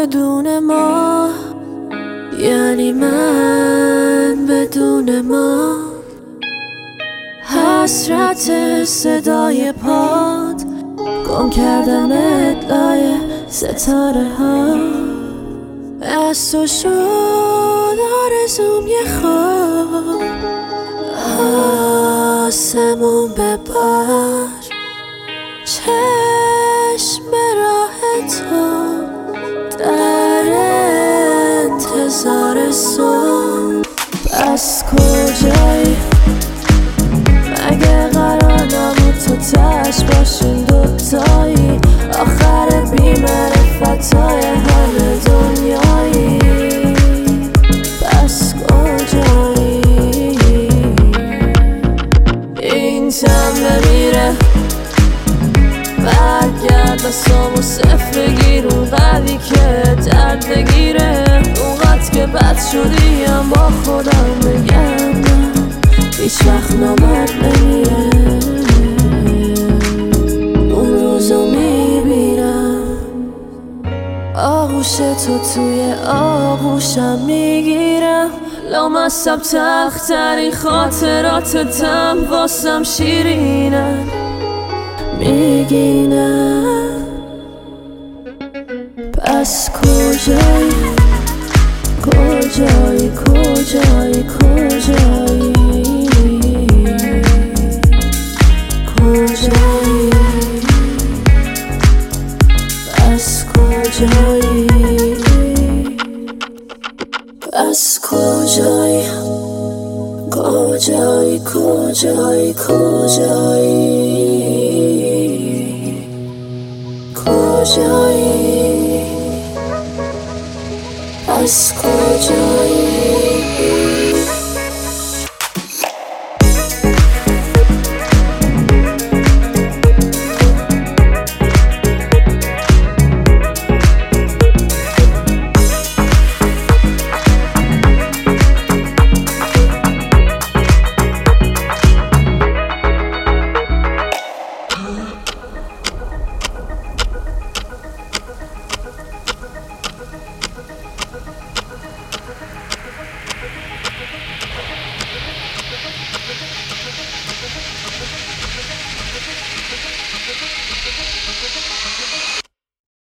بدون ما، یعنی من بدون ما. حسرت صدای پاد، گم کردم لای ستاره ها. از تو شد آرزوم یه خواب، آسمون ببر، چشم به راه تو در انتظار صبح. پس کجایی؟ مگه قرار نبود تو تش باشین دوتایی؟ آخر بی‌معرفتای همه دنیایی. پس کجایی؟ این تم بمیره، برگرد دستامو صفر بگیر، اونقدری که درد بگیره، اونقدر که بد شدیم با خودم بگم هیچ وقت نامد نمیره. اون روزو میبینم، آغوش تو توی آغوشم میگیرم، لامصب تلخترین خاطراتتم واسم شیرینم میگینم. پس کجایی؟ کجایی؟ کجایی؟ کجایی؟ کجایی؟ پس کجایی؟ پس کجایی؟ کجایی؟ کجایی؟ کجایی؟ کجایی؟ پس کجایی؟